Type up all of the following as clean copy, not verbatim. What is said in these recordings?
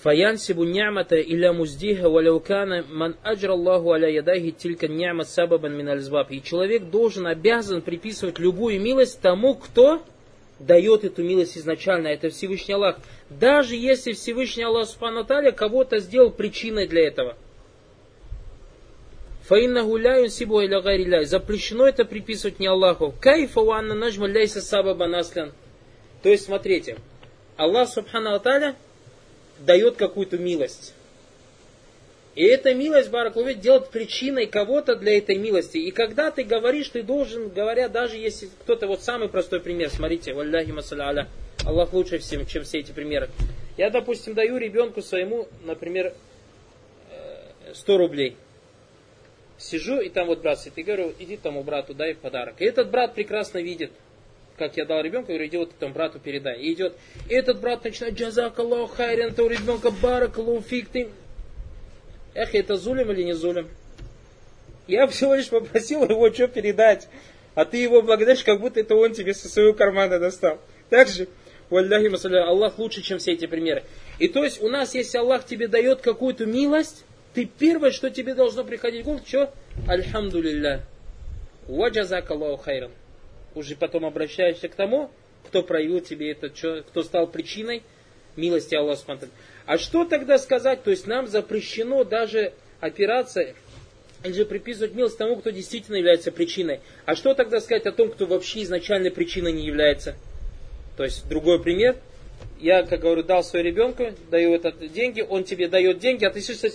Фаянсибу нямата илля муздиха валяукана ман аджраллаху аля ядайхи тилька нямат сабабан мин альзбаб. И человек должен, обязан приписывать любую милость тому, кто дает эту милость изначально. Это Всевышний Аллах. Даже если Всевышний Аллах Субхану ва Тааля кого-то сделал причиной для этого. Фаиннаху ля юнсибу иля гайри ля. Запрещено это приписывать не Аллаху. Кайфа ва анна наджма ляйса сабабан аслян. То есть, смотрите, Аллах Субхану ва Тааля дает какую-то милость. И эта милость, баракаллаху, делает причиной кого-то для этой милости. И когда ты говоришь, ты должен, говоря, даже если кто-то, вот самый простой пример, смотрите, валляхи масаля аля, Аллах лучше всем, чем все эти примеры. Я, допустим, даю ребенку своему, например, 100 рублей. Сижу, и там вот брат сидит, и говорю, иди тому брату, дай подарок. И этот брат прекрасно видит, как я дал ребенку, говорю, иди вот этому брату передай. И идет, и этот брат начинает, джазак Аллаху хайрен, у ребенка баракаллаху фик, ты... Эх, это зулим или не зулим? Я всего лишь попросил его что передать, а ты его благодаришь, как будто это он тебе со своего кармана достал. Так же, валляхи масаля, Аллах лучше, чем все эти примеры. И то есть у нас, если Аллах тебе дает какую-то милость, ты первое, что тебе должно приходить в голову, что? Альхамдулилля. Ва джазак Аллаху хайрен. Уже потом обращаешься к тому, кто проявил тебе это, кто стал причиной милости Аллаха. А что тогда сказать? То есть нам запрещено даже опираться или же приписывать милость тому, кто действительно является причиной. А что тогда сказать о том, кто вообще изначально причиной не является? То есть другой пример. Я, как говорю, дал своему ребенку, даю деньги, он тебе дает деньги, а ты сидишь,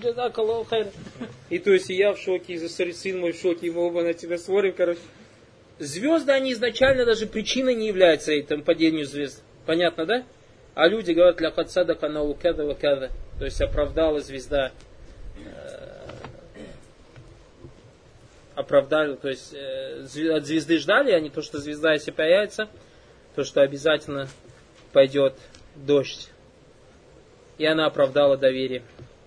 и то есть я в шоке, сын мой в шоке, мы оба на тебя смотрим, короче. Звезды, они изначально даже причиной не являются этому падению звезд. Понятно, да? А люди говорят, ляхат садака нау када ва када. То есть оправдала звезда. Оправдали, то есть от звезды ждали, а не то, что звезда, если появится, то, что обязательно пойдет дождь. И она оправдала доверие.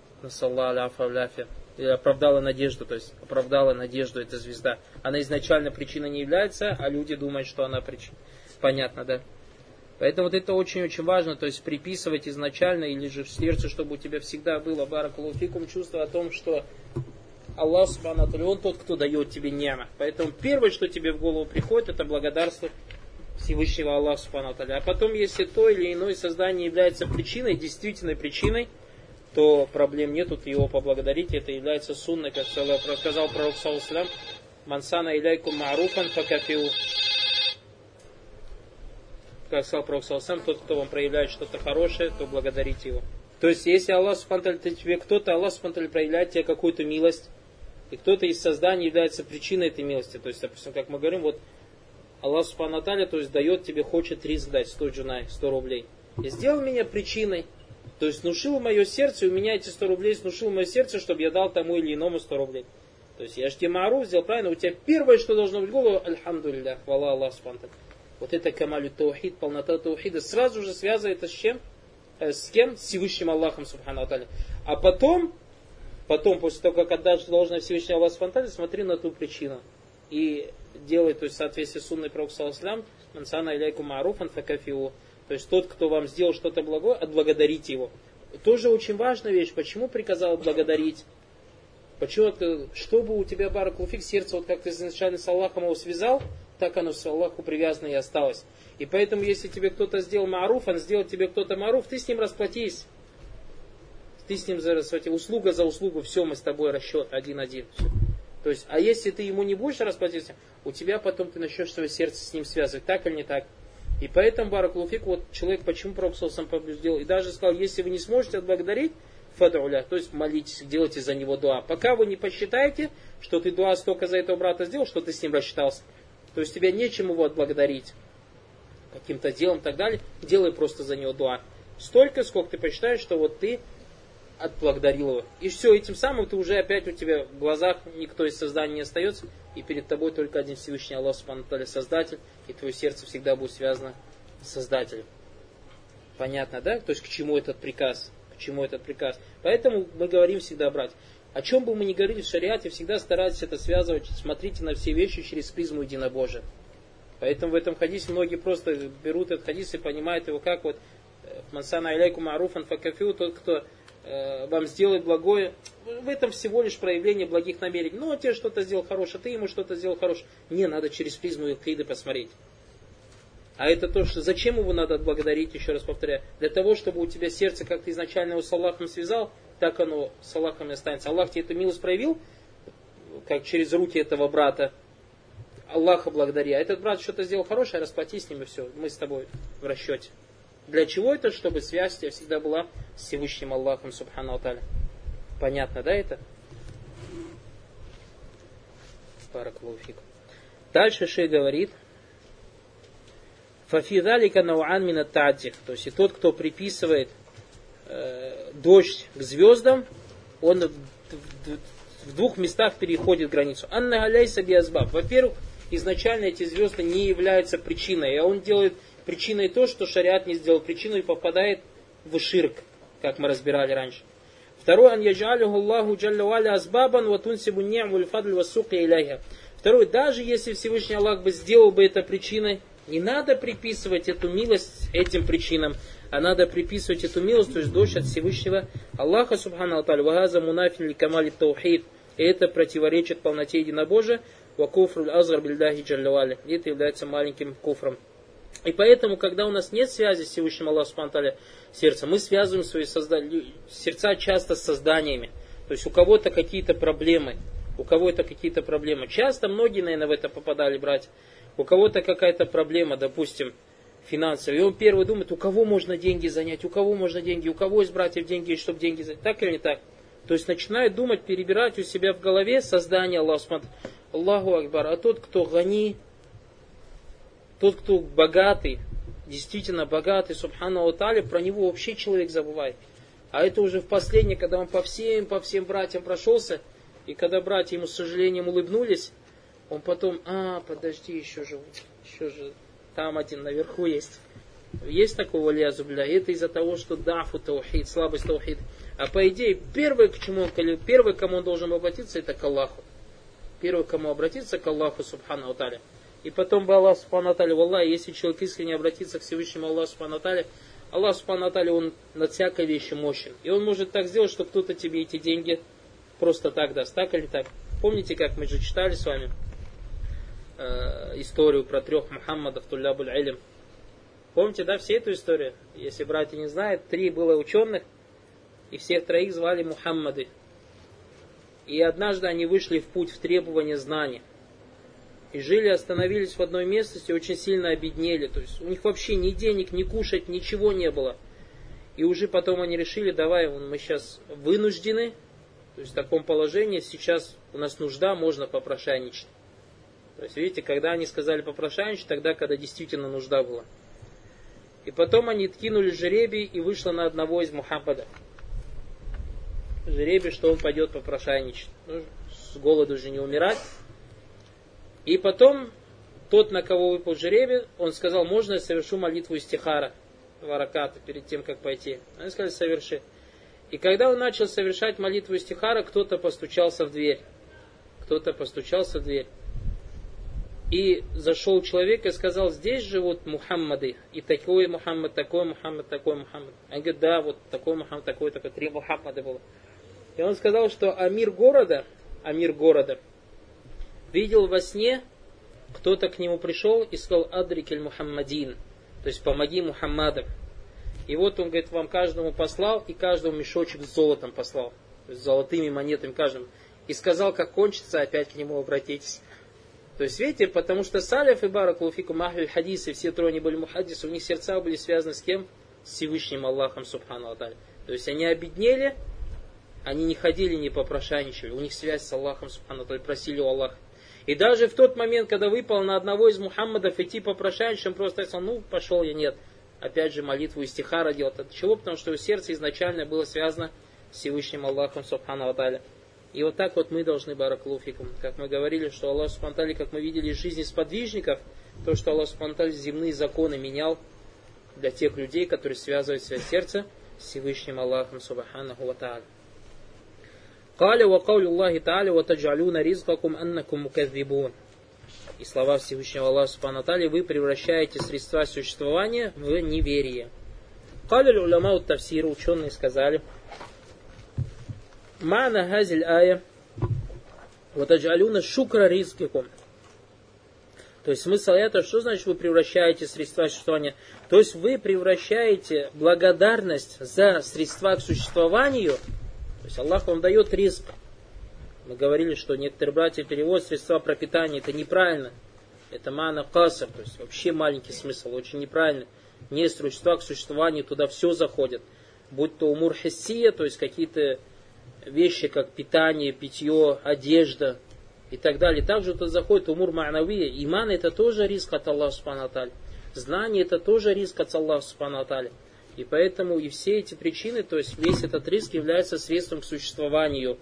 Или оправдала надежду, то есть оправдала надежду эта звезда. Она изначально причиной не является, а люди думают, что она причина. Понятно, да? Поэтому вот это очень-очень важно, то есть приписывать изначально или же в сердце, чтобы у тебя всегда было баракаллаху фикум чувство о том, что Аллах субхану ва тааля, Он тот, кто дает тебе ни'ма. Поэтому первое, что тебе в голову приходит, это благодарство Всевышнего Аллаха субхану ва тааля. А потом, если то или иное создание является причиной, действительной причиной, то проблем нету, ты его поблагодарить. Это является сунной, как сказал пророк саллаллаху алейхи ва саллям, мансана иляйкум ма'руфан факафиу. Как сказал пророк саллаллаху алейхи ва саллям, тот, кто вам проявляет что-то хорошее, то благодарите его. То есть, если Аллах субхану ва тааля тебе кто-то, Аллах субхану ва тааля проявляет тебе какую-то милость, и кто-то из создания является причиной этой милости. То есть, допустим, как мы говорим, вот Аллах субхану ва тааля, то есть дает тебе, хочет ризк дать, 100 джунай, 100 рублей. И сделал меня причиной. То есть внушил мое сердце, и у меня эти 100 рублей внушил мое сердце, чтобы я дал тому или иному 100 рублей. То есть я же тебе ма'руф сделал правильно, у тебя первое, что должно быть в голову, альхамдулилля, хвала Аллаху субхану ва тааля. Вот это камалю таухид, полнота таухида, сразу же связывает это с чем? С кем? С Всевышним Аллахом субхану ва тааля. А потом, после того, как отдашь должное Всевышнему Аллаху субхану ва тааля, смотри на ту причину. И делай, то есть в соответствии с сунной пророка саллаллаху алейхи ва саллям, мансана иляйку ма'руфан факафиу. То есть тот, кто вам сделал что-то благое, отблагодарите его. Тоже очень важная вещь. Почему приказал отблагодарить? Почему? Чтобы у тебя баракаллаху фик сердце, вот как ты изначально с Аллахом его связал, так оно с Аллаху привязано и осталось. И поэтому, если тебе кто-то сделал ма'руф, он сделал тебе кто-то ма'руф, ты с ним расплатись. Ты с ним услуга за услугу, все, мы с тобой расчет, один-один. То есть, а если ты ему не будешь расплатиться, у тебя потом ты начнешь свое сердце с ним связывать, так или не так. И поэтому, баракаллаху фик, вот человек, почему пророк сам побеждал, и даже сказал, если вы не сможете отблагодарить, фад'уля, то есть молитесь, делайте за него дуа. Пока вы не посчитаете, что ты дуа столько за этого брата сделал, что ты с ним рассчитался. То есть тебе нечем его отблагодарить каким-то делом и так далее. Делай просто за него дуа. Столько, сколько ты посчитаешь, что вот ты отблагодарил его. И все, этим самым ты уже опять у тебя в глазах никто из создания не остается, и перед тобой только один Всевышний Аллах субхану ва тааля Создатель, и твое сердце всегда будет связано с Создателем. Понятно, да? То есть к чему этот приказ? К чему этот приказ? Поэтому мы говорим всегда, брать. О чем бы мы ни говорили в шариате, всегда старайтесь это связывать, смотрите на все вещи через призму единобожия. Поэтому в этом хадисе многие просто берут этот хадис и понимают его как вот Мансана иляйку маруфан факафю, тот, кто вам сделает благое, в этом всего лишь проявление благих намерений. Ну, он тебе что-то сделал хорошее, ты ему что-то сделал хорошее. Не, надо через призму акиды посмотреть. А это то, что зачем его надо отблагодарить, еще раз повторяю, для того, чтобы у тебя сердце, как ты изначально его с Аллахом связал, так оно с Аллахом и останется. Аллах тебе эту милость проявил, как через руки этого брата, Аллаха благодари. А этот брат что-то сделал хорошее, расплатись с ним и все, мы с тобой в расчете. Для чего это? Чтобы связь у тебя всегда была с Всевышним Аллахом, субхану ва тааля. Понятно, да, это? Баракаллаху фикум. Дальше шейх говорит: Фафи залика науан мин ат-та'адди. То есть и тот, кто приписывает дождь к звездам, он в двух местах переходит границу. Анна галяйса биазбаб. Во-первых, изначально эти звезды не являются причиной, а он делает причиной то, что шариат не сделал причиной, и попадает в ширк, как мы разбирали раньше. Второе, ан яджалюху Аллаху джалля валя азбабан ва тунсибу ни'му аль-фадль ва суки иляйха. Второе, даже если Всевышний Аллах бы сделал бы это причиной, не надо приписывать эту милость этим причинам, а надо приписывать эту милость, то есть дождь от Всевышнего Аллаха субхану ва тааля. Вагаза мунафин ли камали таухид. И это противоречит полноте единобожия. Ва куфруль азгар бильдахи джалля валя. И это является маленьким куфром. И поэтому, когда у нас нет связи с Всевышним Аллахом субхану ва тааля сердца, мы связываем свои сердца часто с созданиями. То есть у кого-то какие-то проблемы. У кого-то какие-то проблемы. Часто многие, наверное, в это попадали, братья. У кого-то какая-то проблема, допустим, финансовая. И он первый думает, у кого можно деньги занять, у кого можно деньги, у кого из братьев деньги, чтобы деньги занять. Так или не так? То есть начинает думать, перебирать у себя в голове создание Аллаха. Аллаху Акбар. А тот, кто гани, тот, кто богатый, действительно богатый, субхану ва тааля, про него вообще человек забывает. А это уже в последнее, когда он по всем братьям прошелся, и когда братья ему с сожалением улыбнулись, он потом, подожди, еще же, там один наверху есть. Есть такого валиязу билля? Это из-за того, что дафу таухид, слабость таухид. А по идее, первый, к кому он должен обратиться, это к Аллаху. Первый, к кому обратиться, к Аллаху, субхану ва тааля. И потом бы Аллах, субхану ва тааля, валлахи, если человек искренне обратится к Всевышнему Аллаху, субхану ва тааля, Аллах, субхану ва тааля, он над всякой вещью мощен. И он может так сделать, что кто-то тебе эти деньги просто так даст. Так или так? Помните, как мы же читали с вами историю про 3 Мухаммадов, туллябуль илм? Помните, да, все эту историю? Если братья не знают, 3 было ученых, и всех 3 звали Мухаммады. И однажды они вышли в путь в требование знаний. И жили, остановились в одной местности, очень сильно обеднели. То есть у них вообще ни денег, ни кушать, ничего не было. И уже потом они решили, давай, мы сейчас вынуждены, то есть в таком положении, сейчас у нас нужда, можно попрошайничать. То есть, видите, когда они сказали попрошайничать, тогда, когда действительно нужда была. И потом они кинули жеребий, и вышло на одного из Мухаммада. Жеребий, что он пойдет попрошайничать. Ну, с голоду же не умирать. И потом тот, на кого выпал жеребий, он сказал, можно я совершу молитву истихара, вараката, перед тем, как пойти. Они сказали, соверши. И когда он начал совершать молитву истихара, кто-то постучался в дверь. И зашел человек и сказал, здесь живут Мухаммады. И такой Мухаммад, такой Мухаммад, такой Мухаммад. Они говорят, да, вот такой Мухаммад, такой, 3 Мухаммада было. И он сказал, что амир города, видел во сне, кто-то к нему пришел и сказал, адрикель Мухаммадин. То есть, помоги Мухаммадам. И вот он, говорит, вам каждому послал, и каждому мешочек с золотом послал. То есть, с золотыми монетами каждому. И сказал, как кончится, опять к нему обратитесь. То есть, видите, потому что салиф и баракаллаху фикум ахль хадис, и все 3 были мухаддисы, у них сердца были связаны с кем? С Всевышним Аллахом, субхану ва тааля. То есть, они обеднели, они не ходили, не попрошайничали. У них связь с Аллахом, субхану ва тааля, просили у Аллаха. И даже в тот момент, когда выпал на одного из Мухаммадов идти попрошайничать, он просто сказал, пошел я, нет. Опять же, молитву истихара делать. От чего? Потому что его сердце изначально было связано с Всевышним Аллахом, субхану ва тааля. И вот так вот мы должны, баракаллаху фикум, как мы говорили, что Аллах субхану ва тааля, как мы видели из жизни сподвижников, то, что Аллах субхану ва тааля земные законы менял для тех людей, которые связывают свое сердце с Всевышним Аллахом, субханаху ва тааля. قال وقول الله تعالى وتجعلون رزقكم أنكم مكذبون. И слова Всевышнего Аллаха субхану ва тааля, вы превращаете средства существования в неверие. Кали уляма ут тафсир, ученые сказали, Мана хазиль ая, ватаджалюна шукра ризкикум. То есть смысл этого, что значит вы превращаете средства существования? То есть вы превращаете благодарность за средства к существованию, то есть Аллах вам дает ризк. Мы говорили, что некоторые братья переводят средства пропитания, это неправильно. Это мана касар, то есть вообще маленький смысл, очень неправильно. Не средства к существованию, туда все заходит. Будь то умур хиссия, то есть какие-то вещи, как питание, питье, одежда и так далее. Также тут заходит умур ма'навия. Иман это тоже риск от Аллаха субхану ва тааля. Знание это тоже риск от Аллаха субхану ва тааля. И поэтому и все эти причины, то есть весь этот риск является средством к существованию.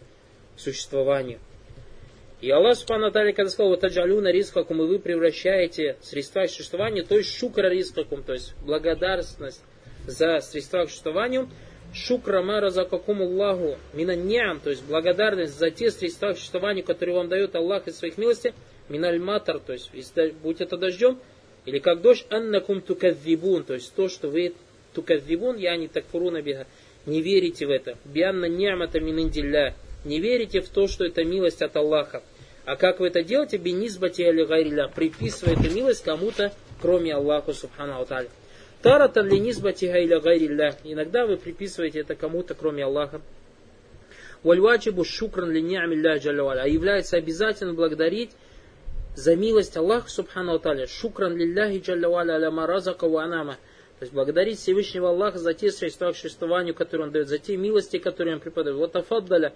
И Аллах субхану ва тааля, когда сказал, вот таджалюна рискакум, и вы превращаете средства к существованию, то есть шукра рискакум, то есть благодарность за средства к существованию, шукра ма разакакум Аллаху мина ниам, то есть благодарность за те средства к существованию, которые вам дает Аллах из своих милостей, миналь матар, то есть будь это дождем, или как дождь, аннакум тукадзибун, то есть то, что вы тукадзибун, я не такфуруна биха, не верите в это, бианна ниамата мин индилля, не верите в то, что это милость от Аллаха. А как вы это делаете? Бинизбати али гайриля, приписывая эту милость кому-то, кроме Аллаха субхану ва тааля. Таратан ли низбати гайля гайриля, иногда вы приписываете это кому-то, кроме Аллаха. Вальваджибу шукран ли ни'амилля джалля, а является обязательно благодарить за милость Аллаха субхану ва тааля. Шукран лилляхи джалля ва аля ма разака ва анама. То есть благодарить Всевышнего Аллаха за те средства к существованию, которые Он дает, за те милости, которые Он преподает. Вот тафаддаля,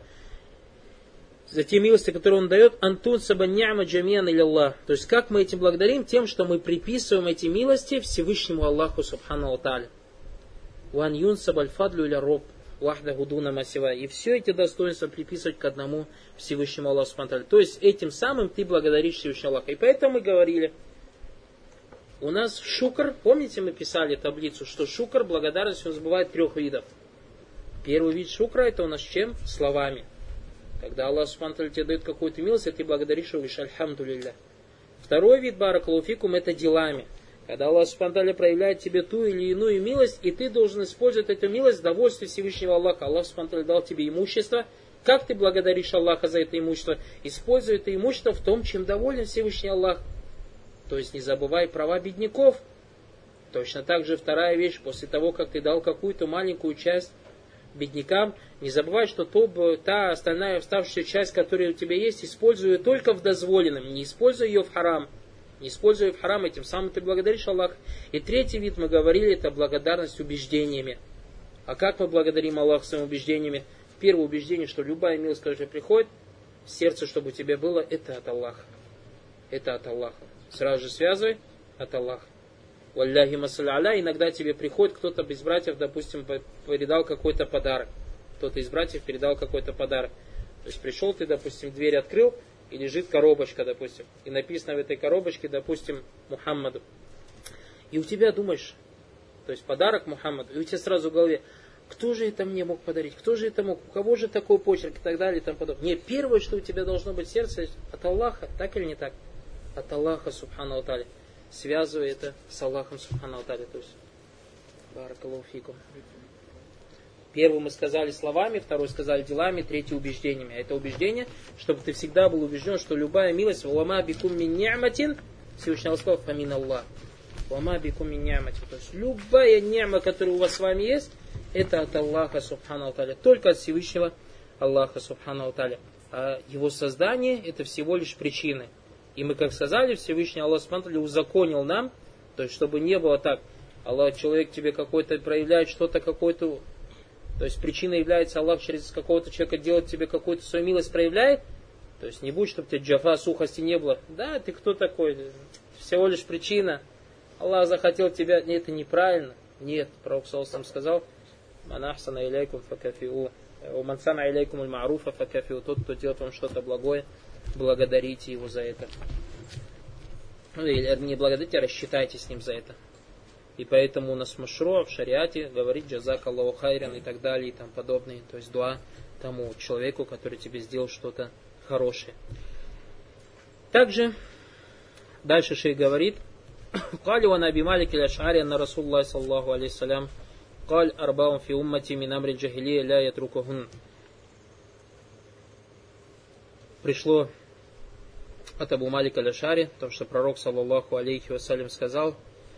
за те милости, которые Он дает, антун саба ни'ма джамиан или Аллах. То есть как мы этим благодарим? Тем, что мы приписываем эти милости Всевышнему Аллаху субхану ва тааля. Ван юн сабаль фадлю или роб вахда гудуна масива. И все эти достоинства приписывать к одному Всевышнему Аллаху субхану ва тааля. То есть этим самым ты благодаришь Всевышнего Аллаха. И поэтому мы говорили, у нас шукр, помните, мы писали таблицу, что шукр, благодарность, у нас бывает 3 видов. Первый вид шукра, это у нас чем? Словами. Когда Аллах субхану ва тааля тебе дает какую-то милость, и ты благодаришь его, говоришь альхамдулилля. Второй вид баракалуфикум, это делами. Когда Аллах субхану ва тааля проявляет тебе ту или иную милость, и ты должен использовать эту милость в довольстве Всевышнего Аллаха. Аллах субхану ва тааля дал тебе имущество. Как ты благодаришь Аллаха за это имущество? Используй это имущество в том, чем доволен Всевышний Аллах. То есть не забывай права бедняков. Точно так же вторая вещь, после того, как ты дал какую-то маленькую часть беднякам, не забывай, что та остальная оставшаяся часть, которая у тебя есть, используй ее только в дозволенном, не используй ее в харам. Не используй ее в харам, этим самым ты благодаришь Аллаха. И третий вид, мы говорили, это благодарность убеждениями. А как мы благодарим Аллаха своими убеждениями? Первое убеждение, что любая милость, которая приходит в сердце, чтобы у тебя было, это от Аллаха. Это от Аллаха. Сразу же связывай от Аллаха. Валляхи масалля аля, иногда тебе приходит кто-то из братьев, допустим, передал какой-то подарок. Кто-то из братьев передал какой-то подарок. То есть пришел ты, допустим, дверь открыл, и лежит коробочка, допустим. И написано в этой коробочке, допустим, Мухаммаду. И у тебя думаешь, то есть подарок Мухаммаду, и у тебя сразу в голове, кто же это мне мог подарить, кто же это мог, у кого же такой почерк и так далее и тому подобное. Нет, первое, что у тебя должно быть в сердце, от Аллаха, так или не так? От Аллаха, субхану ва тааля. Связывай это с Аллахом, субхану ва тааля. То есть, баракаллаху фикум. Первый мы сказали словами, второй сказали делами, третий убеждениями. А это убеждение, чтобы ты всегда был убежден, что любая милость, вама бикум мин ни'матин, Всевышний Аллах сказал, фамин Аллах. Вама бикум мин ни'матин. То есть любая ни'ма, которая у вас с вами есть, это от Аллаха, субхану ва тааля. Только от Всевышнего Аллаха, субхану ва тааля. А его создание, это всего лишь причины. И мы, как сказали, Всевышний Аллах субхану ва тааля узаконил нам, то есть чтобы не было так, Аллах, человек тебе какой-то проявляет что-то, какой-то. То есть причина является Аллах через какого-то человека делать тебе какую-то свою милость проявляет. То есть не будет, чтобы тебе джафа, сухости не было. Да, ты кто такой? Всего лишь причина. Аллах захотел тебя. Нет, это неправильно. Нет, Пророк саллаллаху сказал, «Ман ахсана иляйкум факафиу, ман сана иляйкум аль-ма'руфа факафиу». Тот, кто делает вам что-то благое, благодарите его за это. Или не благодарите, а рассчитайте с ним за это. И поэтому у нас машро в шариате говорит джазак Аллаху хайран и так далее и тому подобное. То есть дуа тому человеку, который тебе сделал что-то хорошее. Также дальше шейх говорит: «Кали ва наби Малик аль-Аш'ари анна Расулуллах саллаллаху алейхи салям قال أربع في أمتي من أمر الجاهلية لا يتركهن. Пришло от Абу Малика аль-Ашари, потому что пророк, саллаллаху алейхи вассалям, сказал: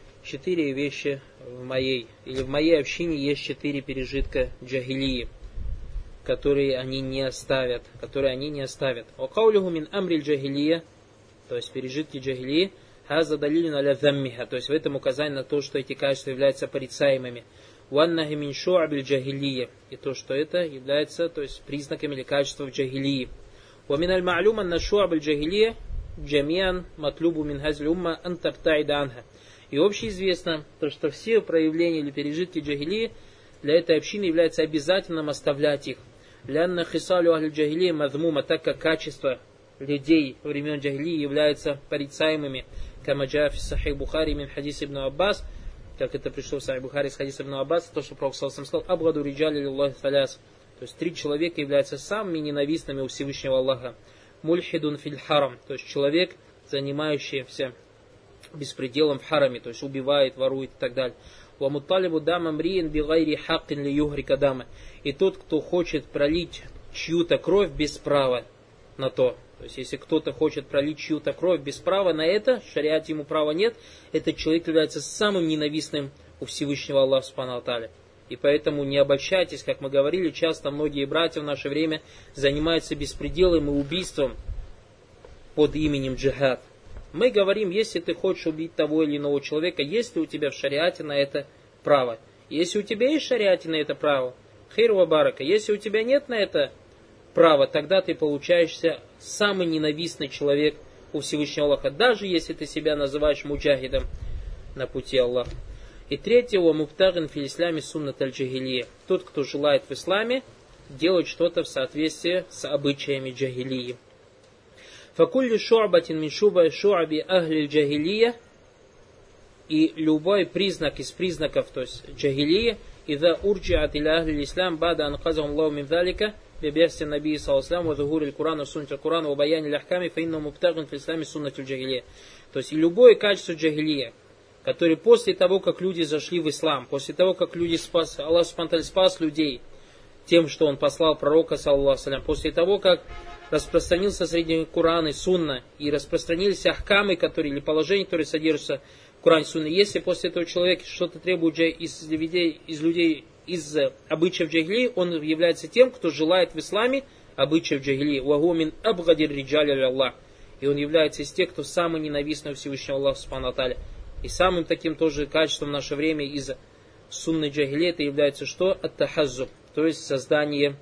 4 вещи в моей общине есть 4 пережитка джахилии, которые они не оставят. Вакаулюху мин амриль джахилия, то есть пережитки джахилии, хаза далилин аля заммиха, то есть в этом указание на то, что эти качества являются порицаемыми. Ваннахи мин шу'абиль джахилия, и то, что это является, то есть признаками или качеством джахилии. ومن المعلوم أن الشعب الجاهلية جميعا مطلوب من هذه الأمة أن تبتعد عنها. И общеизвестно, то, что все проявления или пережитки джахилии для этой общины является обязательным оставлять их. لأن خصال أهل الجاهلية مذمومة, так как качество людей времен джахилии являются порицаемыми. كما جاء في صحيح بخاري من حديث ابن عباس, как это пришло в Сахих Бухари с хадиса ибн Аббаса, то, что Пророк сказал: «Абгаду риджали лиллахи саляс». То есть 3 человека являются самыми ненавистными у Всевышнего Аллаха. Мульхидун филь харам, то есть человек, занимающийся беспределом в хараме, то есть убивает, ворует и так далее. Ва мутталибу дама мриин бигайри хаккин ли югрика дама. И тот, кто хочет пролить чью-то кровь без права на то. То есть если кто-то хочет пролить чью-то кровь без права на это, в шариате ему права нет, этот человек является самым ненавистным у Всевышнего Аллаха субхану ва тааля. И поэтому не обольщайтесь, как мы говорили, часто многие братья в наше время занимаются беспределом и убийством под именем джихад. Мы говорим, если ты хочешь убить того или иного человека, есть ли у тебя в шариате на это право. Если у тебя есть в шариате на это право, хейр ва барака. Если у тебя нет на это права, тогда ты получаешься самый ненавистный человек у Всевышнего Аллаха, даже если ты себя называешь муджахидом на пути Аллаха. И третьего, муптагин фил исламе суннат аль-джахилия. Тот, кто желает в исламе делать что-то в соответствии с обычаями джахилии. Факулли шу'батин мин шу'аби ахли джахилия. И любой признак из признаков, то есть джахилии, идha урджиат иля ахли ислам бада анказахум Аллаху мин залика бибяхси наби саллаллаху алейхи ва захури аль-Куран ва суннат аль-Куран ва баяни аль-ахками фа инна муптагин фил исламе суннат аль-джахилия. То есть любое качество джахилия, который после того, как люди зашли в ислам, после того, как люди Аллах субхану спас людей тем, что Он послал пророка, саллаллаху алейхи, после того, как распространился среди них Коран и Сунна, и распространились ахкамы, которые, или положения, которые содержатся в Коране и Сунне, если после этого человека что-то требует из людей, из обычаев джахилии, он является тем, кто желает в исламе обычаев джахилии. Ваху мин абгадир риджали аллах. И он является из тех, кто самый ненавистный Всевышнего Аллаха субхану ва тааля. И самым таким тоже качеством в наше время из сунны джахилии это является что? Ат-тахаззуб, то есть создание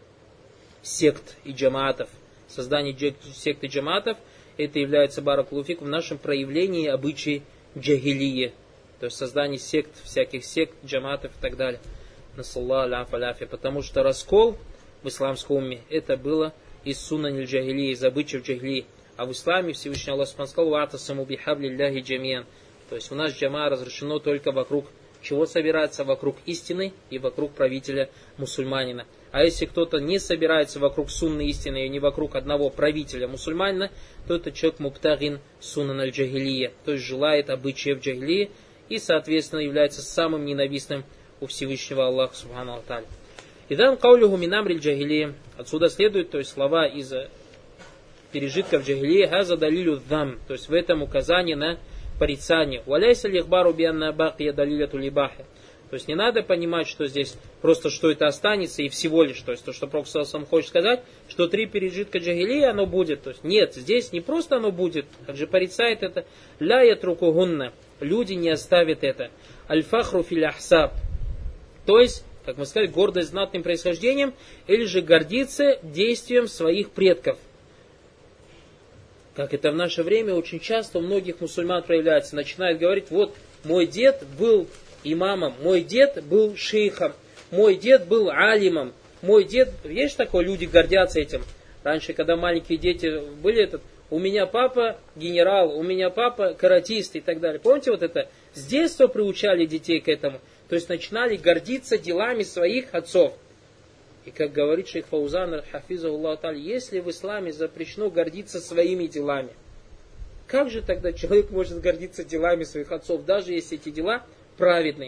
сект и джамаатов. Создание сект и джамаатов это является баракулуфик в нашем проявлении обычаи джахилии. То есть создание сект, всяких сект, джамаатов и так далее. Насаллаху аляфи. Потому что раскол в исламском умме это было из сунны джахилии, из обычаев джахилии. А в исламе Всевышний Аллах сказал: «Ва'тасаму бихаблиллахи джамиан». То есть у нас джама разрешено только вокруг чего собираться? Вокруг истины и вокруг правителя мусульманина. А если кто-то не собирается вокруг сунны истины и не вокруг одного правителя мусульманина, то это человек муптагин суннан аль-джахилия, то есть желает обычаев джахилии и, соответственно, является самым ненавистным у Всевышнего Аллаха субхану ва тааля. Идан каулюху мин амриль джахилия. Отсюда следует, то есть слова из пережитков джахилии, хаза далилю дам, то есть в этом указание на порицание. Валяйса лихбару бианна бакия далиляту либахи. То есть не надо понимать, что здесь просто что это останется и всего лишь. То есть то, что Пророк сам хочет сказать, что 3 пережитка джахилии оно будет. То есть нет, здесь не просто оно будет, как же порицает это. Ля ятрукугунна. Люди не оставят это. Аль-фахру фил ахсаб. То есть, как мы сказали, гордость знатным происхождением, или же гордиться действием своих предков. Как это в наше время очень часто у многих мусульман проявляется. Начинают говорить: вот мой дед был имамом, мой дед был шейхом, мой дед был алимом, мой дед... Есть такое, люди гордятся этим. Раньше, когда маленькие дети были, у меня папа генерал, у меня папа каратист и так далее. Помните вот это? С детства приучали детей к этому. То есть начинали гордиться делами своих отцов. И как говорит шейх Фаузан, хафизахуллаху та'аля, если в исламе запрещено гордиться своими делами, как же тогда человек может гордиться делами своих отцов, даже если эти дела праведные?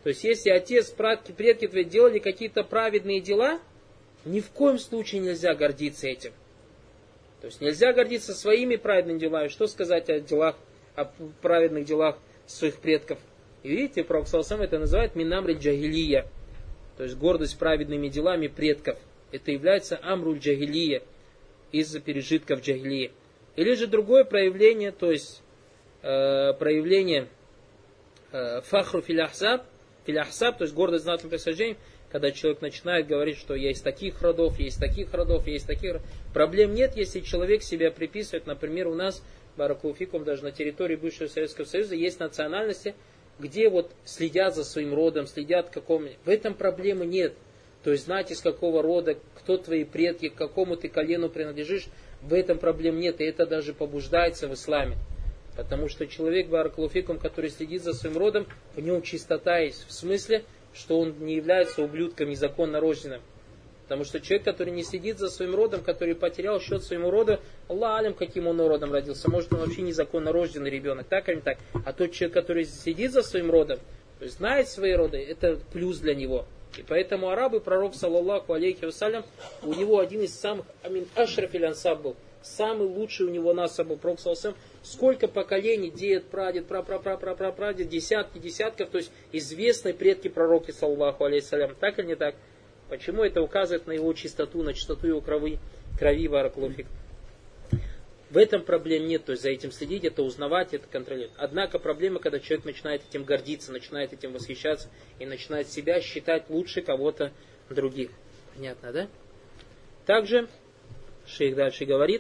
То есть, если отец, предки твои делали какие-то праведные дела, ни в коем случае нельзя гордиться этим. То есть, нельзя гордиться своими праведными делами. Что сказать о делах, о праведных делах своих предков? И видите, Пророк ﷺ это называет минамри джагилия. То есть, гордость праведными делами предков. Это является амруль джагилия, из-за пережитков джагилии. Или же другое проявление, то есть, проявление фахру филяхсаб, то есть гордость знатным происхождением, когда человек начинает говорить, что я из таких родов, я из таких родов, я из таких родов. Проблем нет, если человек себя приписывает. Например, у нас, баракулуфикум, даже на территории бывшего Советского Союза есть национальности, где вот следят за своим родом, следят какому-нибудь. В этом проблемы нет. То есть знать, из какого рода, кто твои предки, к какому ты колену принадлежишь, в этом проблем нет. И это даже побуждается в исламе. Потому что человек, баракулуфикум, который следит за своим родом, в нем чистота есть. В смысле, что он не является ублюдком незаконно рожденным. Потому что человек, который не следит за своим родом, который потерял счет своему роду, Аллах алям, каким он родом родился. Может, он вообще незаконно рожденный ребенок, так или не так. А тот человек, который следит за своим родом, то есть знает свои роды, это плюс для него. И поэтому арабы, пророк, саллаллаху алейхи вассалям, у него один из самых, ашрафиль ансаб был, самый лучший у него насаб был, пророк, саллаллаху алейхи вассалям. Сколько поколений, дед, прадед, прапрапрапрапрадед, десятков, то есть известные предки пророки, саллаллаху алейхи вассалям. Так или не так? Почему это указывает на его чистоту, на чистоту его крови, баракулуфик? В этом проблем нет, то есть за этим следить, это узнавать, это контролировать. Однако проблема, когда человек начинает этим гордиться, начинает этим восхищаться и начинает себя считать лучше кого-то других. Понятно, да? Также шейх дальше говорит.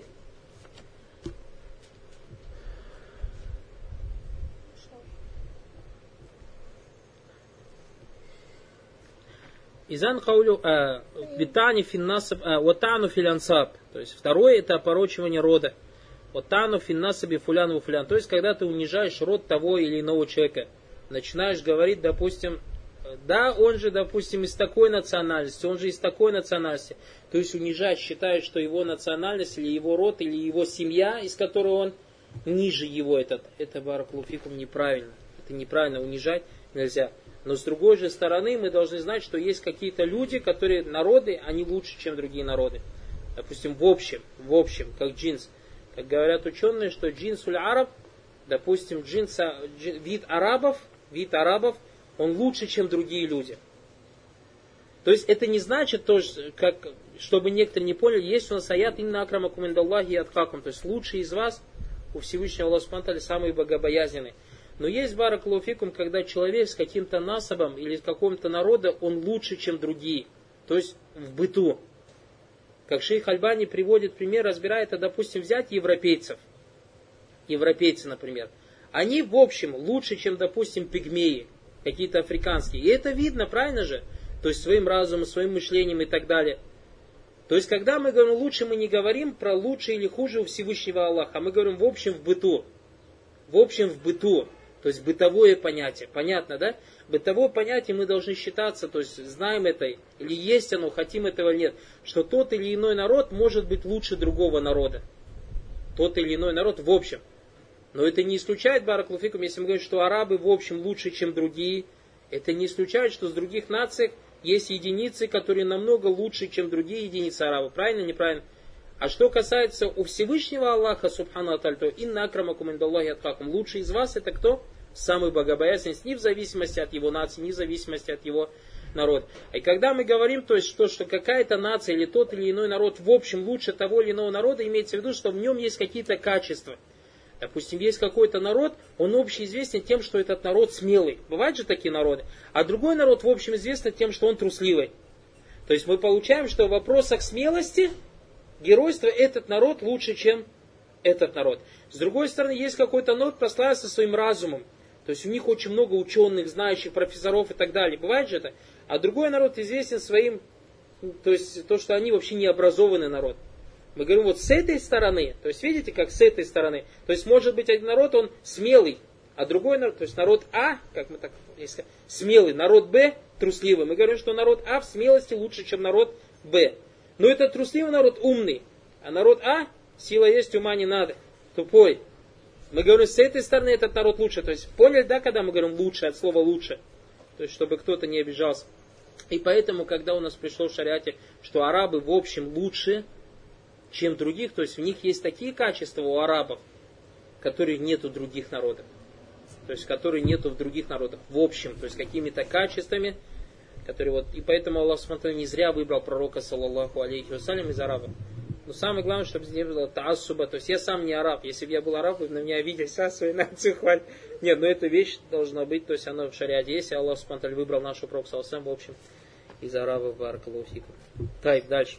Изан хаулю битани финнасаб ватану филансаб. То есть второе это опорочивание рода. Ватану финнасаби фуляну фулян. То есть когда ты унижаешь род того или иного человека, начинаешь говорить, допустим, да, он же, допустим, из такой национальности, он же из такой национальности. То есть унижать, считая, что его национальность или его род или его семья, из которой он ниже его, это баракулуфикум неправильно. Это неправильно, унижать нельзя. Но с другой же стороны мы должны знать, что есть какие-то люди, которые, народы, они лучше, чем другие народы. Допустим, в общем, как джинс. Как говорят ученые, что джинсуль араб, допустим, вид арабов, он лучше, чем другие люди. То есть это не значит, чтобы некоторые не поняли, есть у нас аят инна акрамакум индаллахи аткакум, то есть лучшие из вас у Всевышнего Аллаха субхану ва тааля самые богобоязненные. Но есть баракулуфикум, когда человек с каким-то насабом или с какого-то народа, он лучше, чем другие. То есть в быту. Как шейх Альбани приводит пример, разбирает, допустим, взять европейцев. Европейцы, например. Они, в общем, лучше, чем, допустим, пигмеи, какие-то африканские. И это видно, правильно же? То есть своим разумом, своим мышлением и так далее. То есть, когда мы говорим лучше, мы не говорим про лучше или хуже у Всевышнего Аллаха, а мы говорим в общем в быту. В общем в быту. То есть бытовое понятие. Понятно, да? Бытовое понятие мы должны считаться, то есть знаем это, или есть оно, хотим этого или нет, что тот или иной народ может быть лучше другого народа. Тот или иной народ в общем. Но это не исключает, баракулуфикум, если мы говорим, что арабы в общем лучше, чем другие, это не исключает, что с других наций есть единицы, которые намного лучше, чем другие единицы арабов. Правильно, неправильно? А что касается у Всевышнего Аллаха, субхану ва тааля, то инна акрамакум индаллахи аткакум. Лучший из вас это кто? Самый богобоязненный, не в зависимости от его нации, не в зависимости от его народа. И когда мы говорим, то есть, что какая-то нация или тот или иной народ в общем лучше того или иного народа, имеется в виду, что в нем есть какие-то качества. Допустим, есть какой-то народ, он общеизвестен тем, что этот народ смелый. Бывают же такие народы. А другой народ в общем известен тем, что он трусливый. То есть мы получаем, что в вопросах смелости, геройства этот народ лучше, чем этот народ. С другой стороны, есть какой-то народ, прославился своим разумом. То есть у них очень много ученых, знающих, профессоров и так далее. Бывает же это. А другой народ известен своим, то есть то, что они вообще не образованный народ. Мы говорим вот с этой стороны, то есть видите, как с этой стороны. То есть может быть один народ, он смелый, а другой народ, то есть народ А, как мы так если смелый, народ Б трусливый. Мы говорим, что народ А в смелости лучше, чем народ Б. Но этот трусливый народ умный, а народ А сила есть, ума не надо, тупой. Мы говорим, с этой стороны этот народ лучше. То есть поняли, да, когда мы говорим лучше, от слова лучше? То есть, чтобы кто-то не обижался. И поэтому, когда у нас пришло в шариате, что арабы в общем лучше, чем других, то есть, у них есть такие качества у арабов, которые нет у других народов. То есть, которые нету в других народах. В общем, то есть, какими-то качествами, которые вот... И поэтому Аллах Субхану не зря выбрал пророка, саллаллаху алейхи вассалям, из арабов. Но самое главное, чтобы здесь не было таассуба. То есть, я сам не араб. Если бы я был араб, вы бы на меня обиделись, свою нацию хвалить. Нет, но эта вещь должна быть, то есть, она в шариате есть. И Аллах Субхану выбрал нашего пророка, саллаллаху, в общем, из арабов. Баракаллаху фикум. Так, дальше.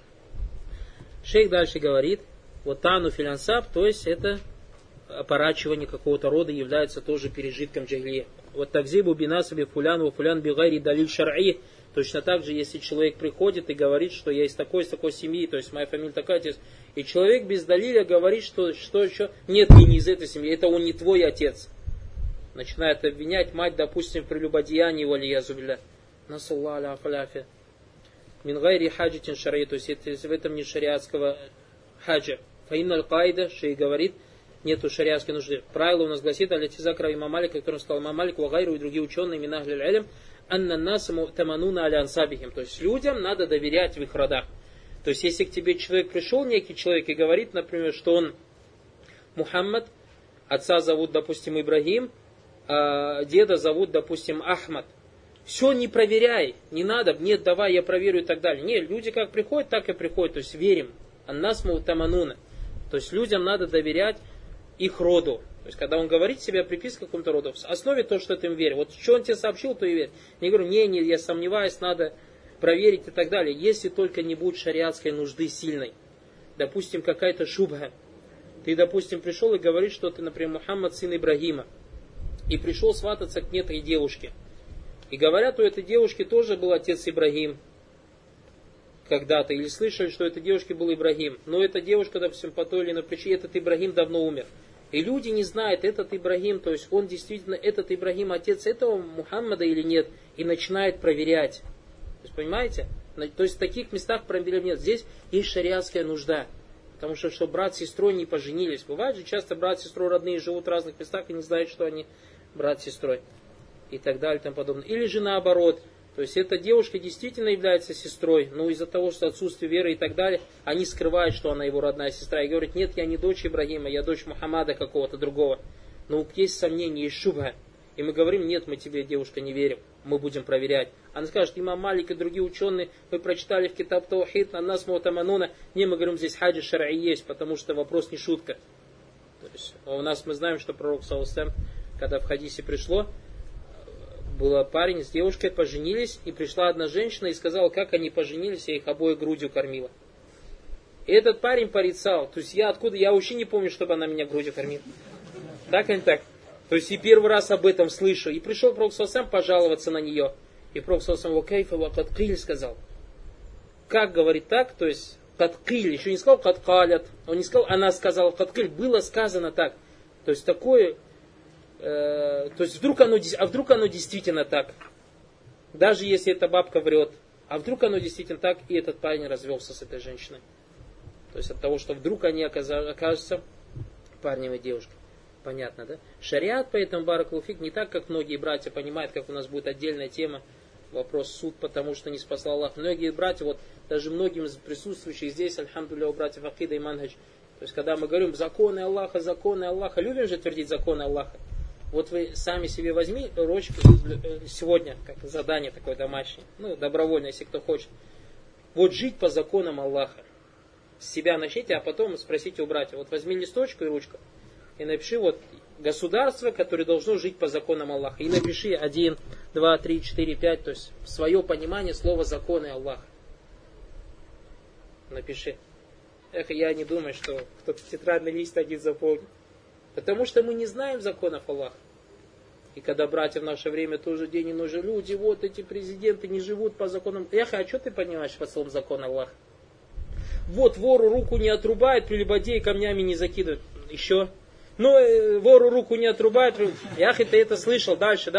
Шейх дальше говорит, вот тану филансаб, то есть, это... опорачивание какого-то рода является тоже пережитком джахилия. Вот такзибу бинасаби фулян ва фулян бигайри далиль шар'и. Точно так же, если человек приходит и говорит, что я из такой семьи, то есть моя фамилия такая, и человек без далиля говорит, что еще, нет, ты не из этой семьи, это он не твой отец. Начинает обвинять мать, допустим, в прелюбодеянии, валиязубилля. Насаллаху аля халяфи. Мин гайри хаджитин шар'и, то есть это в этом не шариатского хаджа. Фаинналь кайда, шейх говорит, нету шариатской нужды. Правило у нас гласит, аль-Тизакра имам Малик, который сказал имам Малик, вагайру и другие ученые, минахлиль илм, анна насаму тамануна аля ансабихим. То есть людям надо доверять в их родах. То есть если к тебе человек пришел, некий человек, и говорит, например, что он Мухаммад, отца зовут, допустим, Ибрагим, а деда зовут, допустим, Ахмад. Все не проверяй, не надо, нет, давай я проверю и так далее. Нет, люди как приходят, так и приходят, то есть верим. Аннасму тамануна. То есть людям надо доверять их роду. То есть, когда он говорит себя, приписка к какому-то роду, в основе то, что ты им веришь. Вот что он тебе сообщил, то и верь. Не говорю, не, я сомневаюсь, надо проверить и так далее. Если только не будет шариатской нужды сильной. Допустим, какая-то шубха. Ты, допустим, пришел и говоришь, что ты, например, Мухаммад, сын Ибрагима. И пришел свататься к некой девушке. И говорят, у этой девушки тоже был отец Ибрагим. Когда-то. Или слышали, что этой девушке был Ибрагим. Но эта девушка, допустим, по той или иной причине, этот Ибрагим давно умер. И люди не знают, этот Ибрагим, то есть он действительно, этот Ибрагим отец этого Мухаммада или нет, и начинает проверять. То есть, понимаете? То есть в таких местах проверять нет. Здесь есть шариатская нужда. Потому что брат с сестрой не поженились. Бывает же часто брат с сестрой родные живут в разных местах и не знают, что они брат с сестрой. И так далее и тому подобное. Или же наоборот. То есть эта девушка действительно является сестрой, но из-за того, что отсутствие веры и так далее, они скрывают, что она его родная сестра. И говорят, нет, я не дочь Ибрагима, я дочь Мухаммада какого-то другого. Но есть сомнения, есть шубха. И мы говорим, нет, мы тебе, девушка, не верим, мы будем проверять. Она скажет, имам Малик и другие ученые, вы прочитали в китаб Таухид, на нас мутамануна. Не, мы говорим, здесь хаджи шар'и есть, потому что вопрос не шутка. То есть у нас мы знаем, что пророк, саллаллаху, когда в хадисе пришло, был парень с девушкой, поженились, и пришла одна женщина и сказала, как они поженились, я их обоих грудью кормила. И этот парень порицал, то есть я вообще не помню, чтобы она меня грудью кормила. Так или так? То есть и первый раз об этом слышу. И пришел пророк сам пожаловаться на нее. И пророк сам сказал. Как говорит так, то есть каткиль, еще не сказал каткалят, он не сказал, она сказала каткиль, было сказано так. То есть такое... То есть вдруг оно действительно так. Даже если эта бабка врет. А вдруг оно действительно так, и этот парень развелся с этой женщиной. То есть от того, что вдруг они окажутся парнем и девушкой. Понятно, да? Шариат, поэтому, баракалуфик, не так, как многие братья понимают, как у нас будет отдельная тема, вопрос суд, потому что не спасал Аллах. Многие братья, вот даже многим из присутствующих здесь, альхамдулилля, у братьев Акида и Манхадж, то есть когда мы говорим законы Аллаха, любим же твердить законы Аллаха. Вот вы сами себе возьми ручку сегодня, как задание такое домашнее, добровольно, если кто хочет. Вот жить по законам Аллаха. С себя начните, а потом спросите у братьев. Вот возьми листочку и ручку и напиши вот государство, которое должно жить по законам Аллаха. И напиши 1, 2, 3, 4, 5, то есть свое понимание слова законы Аллаха. Напиши. Я не думаю, что кто-то тетрадный лист один заполнит. Потому что мы не знаем законов Аллаха. И когда братья в наше время тоже день и ночь, люди, вот эти президенты не живут по законам. А что ты понимаешь по словам закона Аллаха? Вот вору руку не отрубает, прелюбодеи камнями не закидывают. Еще. Вору руку не отрубает. Ты это слышал. Дальше.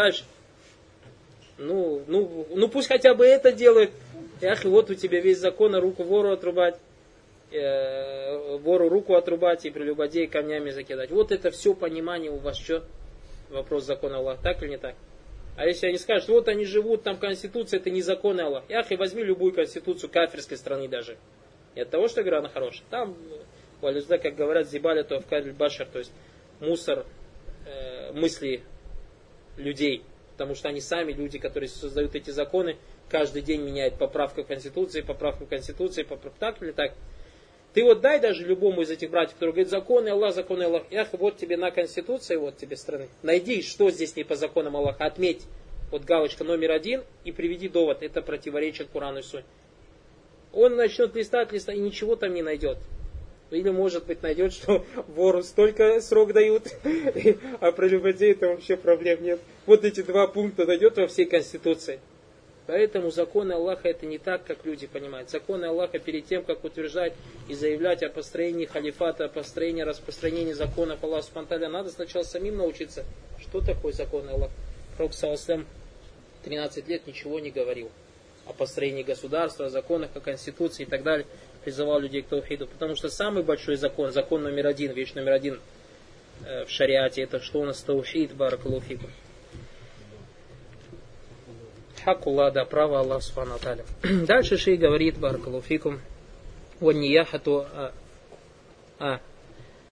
Пусть хотя бы это делают. Вот у тебя весь закон, а руку вору отрубать. Вору руку отрубать и прелюбодеи камнями закидать. Вот это все понимание у вас что? Вопрос закона Аллаха. Так или не так? А если они скажут, вот они живут, там конституция, это незаконный Аллах. Ях, и возьми любую конституцию кафирской страны даже. Не от того, что я говорю, она хорошая. Там, как говорят, зибаля то в башар, то есть мусор мысли людей. Потому что они сами, люди, которые создают эти законы, каждый день меняют поправку Конституции, так или так. Ты вот дай даже любому из этих братьев, который говорит, законы Аллах, ях, вот тебе на Конституции, вот тебе страны. Найди, что здесь не по законам Аллаха, отметь, вот галочка номер 1 и приведи довод, это противоречит Корану и Сунне. Он начнет листать, и ничего там не найдет. Или, может быть, найдет, что вору столько срок дают, а про любодея там вообще проблем нет. Вот эти 2 пункта найдет во всей Конституции. Поэтому законы Аллаха это не так, как люди понимают. Законы Аллаха перед тем, как утверждать и заявлять о построении халифата, о построении, распространении законов Аллаха субхану ва тааля, надо сначала самим научиться, что такое законы Аллаха. Пророк саллаллаху 13 лет ничего не говорил о построении государства, о законах, о конституции и так далее. Призывал людей к таухиду. Потому что самый большой закон, закон номер 1, вещь номер 1 в шариате, это что у нас таухид, баракаллаху фикум. Хакулла, да, право Аллаха субхану ва тааля. Дальше шейх говорит, баракаллаху фикум, ваннияхату